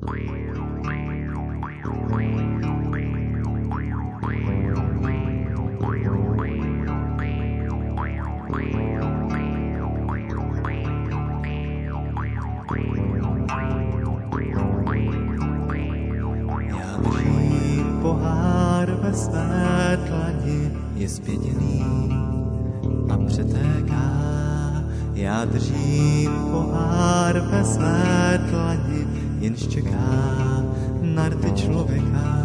Já držím pohár ve své dlani, je zpětěný a přetéká. Já držím pohár ve své dlani, jenž čeká na rty člověka.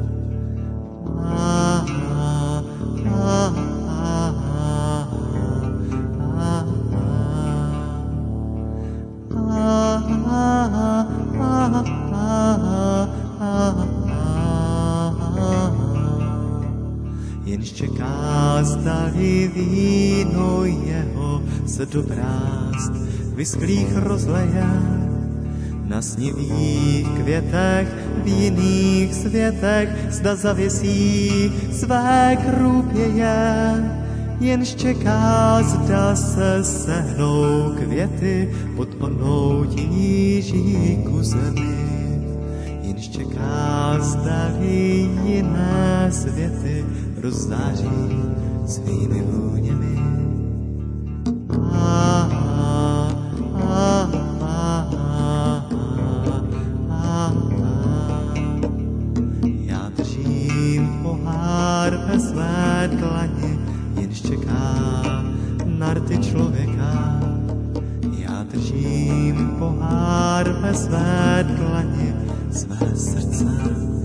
Jenž čeká, zdali víno jeho se do brázd vyschlých rozleje. Na snivých květech, v jiných světech, zda zavěsí své krůpěje. Jenž čeká, zda se sehnou květy pod onou tíží ku zemi. Jenž čeká, zdali jiné světy rozzáří svými vůněmi. Já držím pohár ve své dlani, jenž čeká na rty člověka. Já držím pohár ve své dlani, své srdce